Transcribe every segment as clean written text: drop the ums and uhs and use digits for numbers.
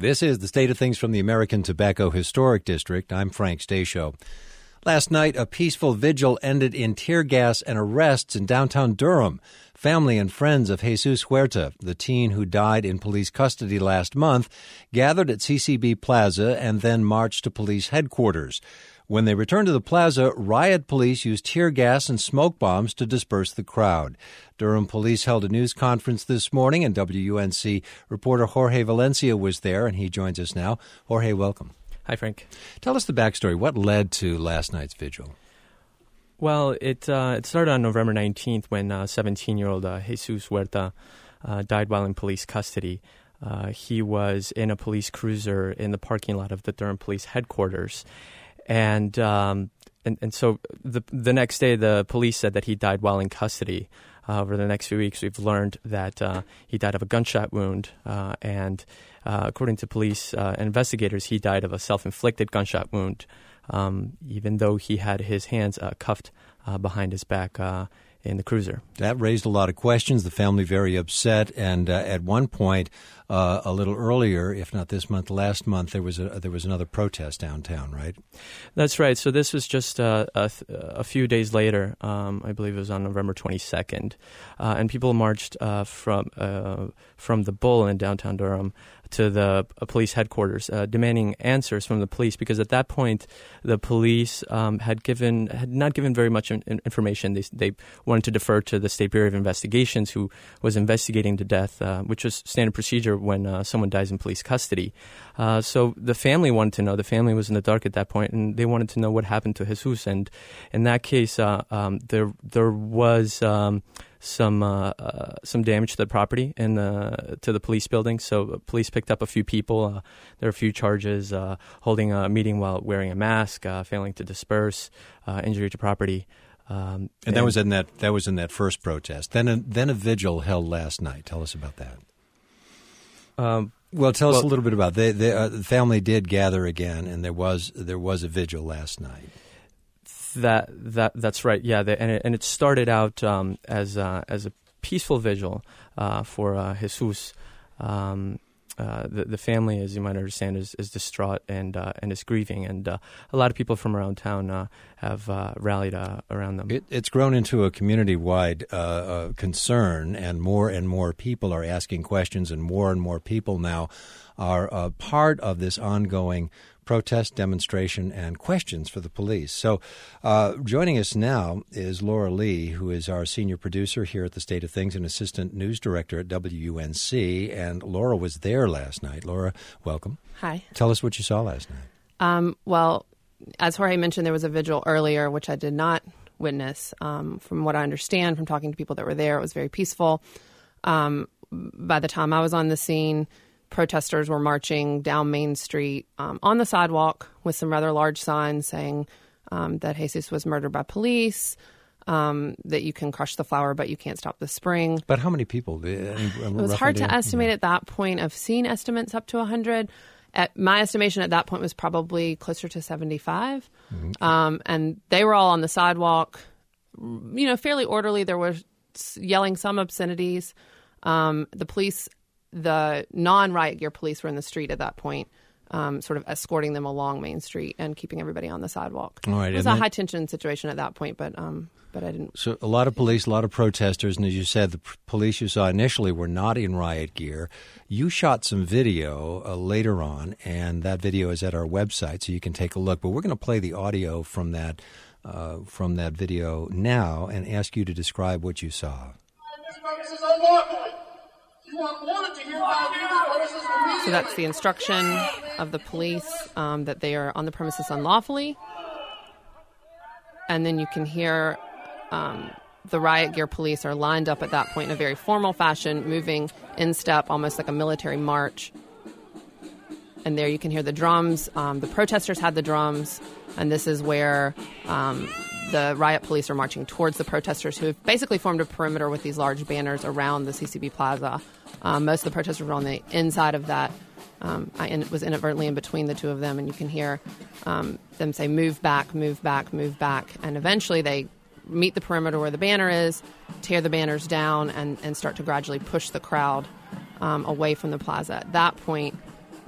This is the State of Things from the American Tobacco Historic District. I'm Frank Stasio. Last night, a peaceful vigil ended in tear gas and arrests in downtown Durham. Family and friends of Jesus Huerta, the teen who died in police custody last month, gathered at CCB Plaza and then marched to police headquarters. When they returned to the plaza, riot police used tear gas and smoke bombs to disperse the crowd. Durham police held a news conference this morning, and WUNC reporter Jorge Valencia was there, and he joins us now. Jorge, welcome. Hi, Frank. Tell us the backstory. What led to last night's vigil? Well, it started on November 19th when 17-year-old Jesus Huerta died while in police custody. He was in a police cruiser in the parking lot of the Durham police headquarters. And so the next day, the police said that he died while in custody. Over the next few weeks, we've learned that he died of a gunshot wound. And according to police investigators, he died of a self-inflicted gunshot wound, even though he had his hands cuffed behind his back in the cruiser. That raised a lot of questions. The family very upset. And at one point, a little earlier, if not this month, last month, there was another protest downtown, right? That's right. So this was just a few days later. I believe it was on November 22nd, and people marched from the Bull in downtown Durham to the police headquarters, demanding answers from the police, because at that point the police had not given very much information. They wanted to defer to the State Bureau of Investigations, who was investigating the death, which was standard procedure when someone dies in police custody. So the family wanted to know. The family was in the dark at that point, and they wanted to know what happened to Jesus. And in that case, there was some damage to the property and to the police building. So police picked up a few people. There were a few charges: holding a meeting while wearing a mask, failing to disperse, injury to property. And that was in that first protest. Then a vigil held last night. Tell us about that. Tell us a little bit about it. The family did gather again, and there was a vigil last night. That's right. Yeah, and it started out as a peaceful vigil for Jesus. The family, as you might understand, is distraught and is grieving, and a lot of people from around town have rallied around them. It's grown into a community-wide concern, and more people are asking questions, and more people now are part of this ongoing protest, demonstration, and questions for the police. So joining us now is Laura Lee, who is our senior producer here at the State of Things and assistant news director at WUNC. And Laura was there last night. Laura, welcome. Hi. Tell us what you saw last night. Well, as Jorge mentioned, there was a vigil earlier, which I did not witness. From what I understand from talking to people that were there, it was very peaceful. By the time I was on the scene, protesters were marching down Main Street on the sidewalk with some rather large signs saying that Jesus was murdered by police, that you can crush the flower, but you can't stop the spring. But how many people? It was hard to estimate at that point. I've seen estimates up to 100. My estimation at that point was probably closer to 75. Mm-hmm. And they were all on the sidewalk, fairly orderly. There was yelling some obscenities. The non-riot gear police were in the street at that point, sort of escorting them along Main Street and keeping everybody on the sidewalk. All right, it was a high-tension situation at that point, but I didn't. So a lot of police, a lot of protesters, and as you said, the police you saw initially were not in riot gear. You shot some video later on, and that video is at our website, so you can take a look. But we're going to play the audio from that video now and ask you to describe what you saw. This is unlawful. So that's the instruction of the police that they are on the premises unlawfully. And then you can hear the riot gear police are lined up at that point in a very formal fashion, moving in step, almost like a military march. And there you can hear the drums. The protesters had the drums, and this is where the riot police are marching towards the protesters, who have basically formed a perimeter with these large banners around the CCB Plaza. Most of the protesters were on the inside of that. I was inadvertently in between the two of them, and you can hear them say, move back, move back, move back. And eventually they meet the perimeter where the banner is, tear the banners down, and start to gradually push the crowd away from the plaza. At that point,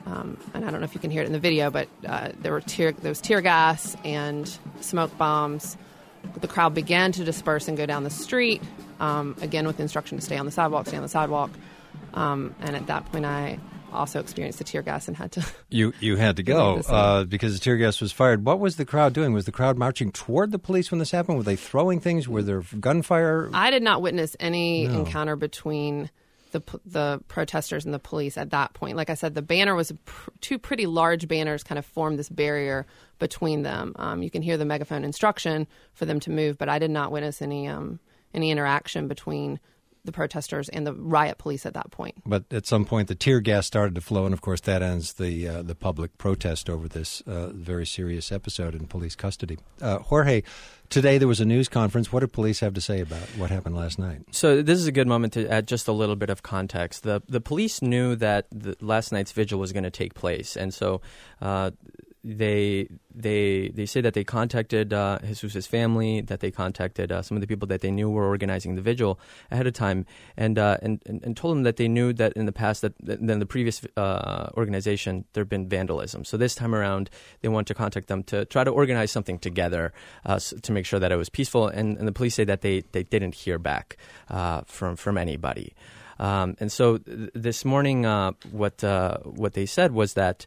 and I don't know if you can hear it in the video, but there was tear gas and smoke bombs. The crowd began to disperse and go down the street, again with the instruction to stay on the sidewalk. And at that point, I also experienced the tear gas and had to... You had to go because the tear gas was fired. What was the crowd doing? Was the crowd marching toward the police when this happened? Were they throwing things? Were there gunfire? I did not witness any encounter between the protesters and the police at that point. Like I said, the banner was two pretty large banners kind of formed this barrier between them. You can hear the megaphone instruction for them to move, but I did not witness any interaction between the protesters and the riot police at that point. But at some point, the tear gas started to flow, and of course, that ends the public protest over this very serious episode in police custody. Jorge, today there was a news conference. What did police have to say about what happened last night? So this is a good moment to add just a little bit of context. The police knew that last night's vigil was going to take place, and so they say that they contacted Jesus' family, that they contacted some of the people that they knew were organizing the vigil ahead of time, and told them that they knew that in the past that in the previous organization there had been vandalism. So this time around, they want to contact them to try to organize something together to make sure that it was peaceful. And the police say that they didn't hear back from anybody. And so this morning, what they said was that.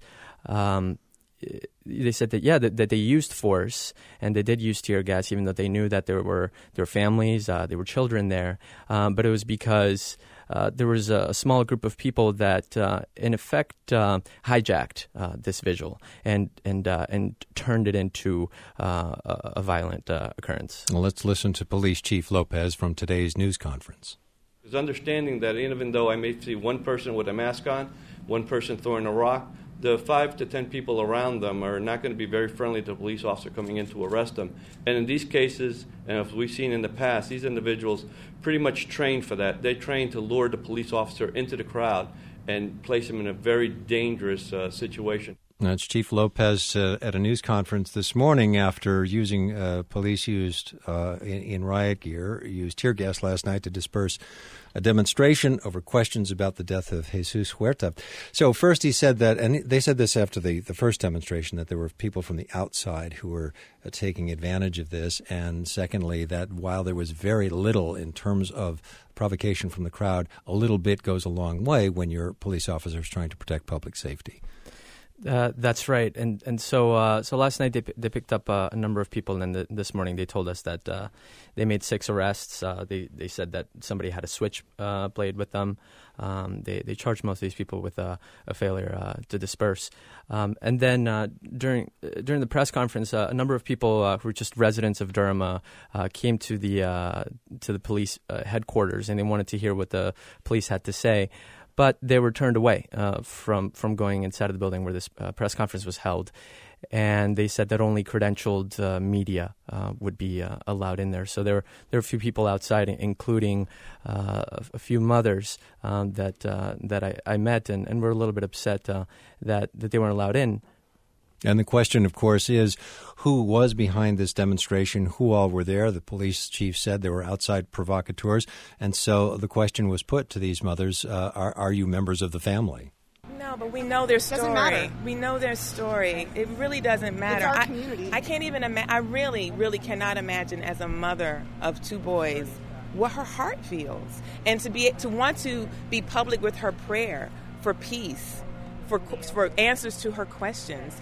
They said that they used force, and they did use tear gas, even though they knew that there were families, there were children there. But it was because there was a small group of people that, in effect, hijacked this vigil and turned it into a violent occurrence. Well, let's listen to Police Chief Lopez from today's news conference. There's understanding that even though I may see one person with a mask on, one person throwing a rock, the 5 to 10 people around them are not going to be very friendly to a police officer coming in to arrest them. And in these cases, and as we've seen in the past, these individuals pretty much train for that. They train to lure the police officer into the crowd and place him in a very dangerous situation. That's Chief Lopez at a news conference this morning after police used in riot gear, used tear gas last night to disperse a demonstration over questions about the death of Jesus Huerta. So first he said that, and they said this after the first demonstration, that there were people from the outside who were taking advantage of this, and secondly, that while there was very little in terms of provocation from the crowd, a little bit goes a long way when you're police officers trying to protect public safety. That's right, and so last night they picked up a number of people, and then this morning they told us that they made 6 arrests. They said that somebody had a switchblade with them. They charged most of these people with a failure to disperse. And then during the press conference, a number of people who were just residents of Durham came to the police headquarters, and they wanted to hear what the police had to say. But they were turned away from going inside of the building where this press conference was held. And they said that only credentialed media would be allowed in there. So there were a few people outside, including a few mothers that I met and were a little bit upset that they weren't allowed in. And the question, of course, is who was behind this demonstration, who all were there. The police chief said there were outside provocateurs. And so the question was put to these mothers, are you members of the family? No, but we know their story. Doesn't matter. We know their story. It really doesn't matter. It's our community. I can't even imagine. I really, really cannot imagine as a mother of 2 boys what her heart feels. And to want to be public with her prayer for peace, for answers to her questions.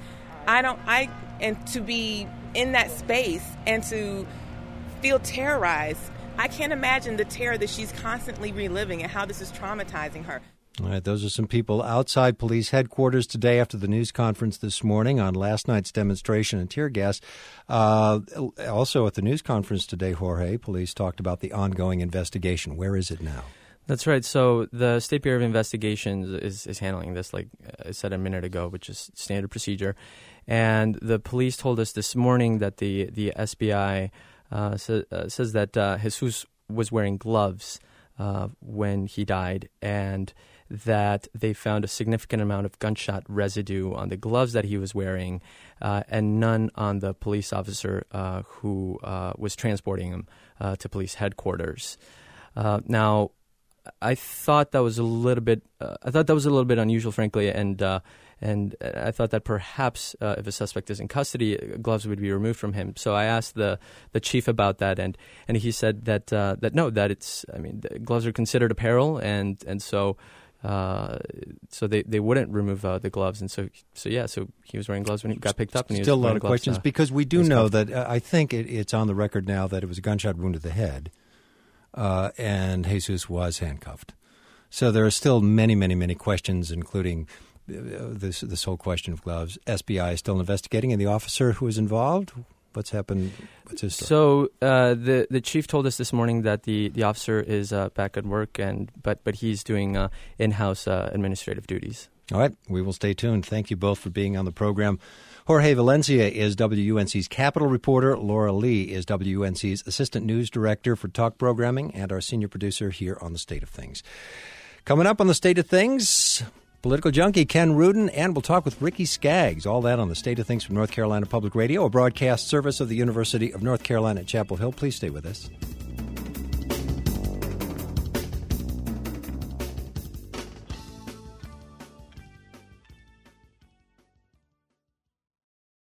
And to be in that space and to feel terrorized, I can't imagine the terror that she's constantly reliving and how this is traumatizing her. All right, those are some people outside police headquarters today after the news conference this morning on last night's demonstration and tear gas. Also at the news conference today, Jorge, police talked about the ongoing investigation. Where is it now? That's right. So the State Bureau of Investigations is handling this, like I said a minute ago, which is standard procedure. And the police told us this morning that the SBI says that Jesus was wearing gloves when he died, and that they found a significant amount of gunshot residue on the gloves that he was wearing, and none on the police officer who was transporting him to police headquarters. Now, I thought that was a little bit unusual, frankly, and And I thought that perhaps if a suspect is in custody, gloves would be removed from him. So I asked the chief about that, and he said that the gloves are considered apparel, and so they wouldn't remove the gloves, and so he was wearing gloves when he got picked up. And he Still was a lot of gloves, questions because we do know cuffed. that I think it's on the record now that it was a gunshot wound to the head, and Jesus was handcuffed. So there are still many, many, many questions, including this whole question of gloves. SBI is still investigating, and the officer who was involved. What's happened? What's his story? So the chief told us this morning that the officer is back at work, but he's doing in-house administrative duties. All right, we will stay tuned. Thank you both for being on the program. Jorge Valencia is WUNC's Capital reporter. Laura Lee is WUNC's Assistant News Director for Talk Programming and our senior producer here on The State of Things. Coming up on The State of Things, political junkie Ken Rudin, and we'll talk with Ricky Skaggs. All that on The State of Things from North Carolina Public Radio, a broadcast service of the University of North Carolina at Chapel Hill. Please stay with us.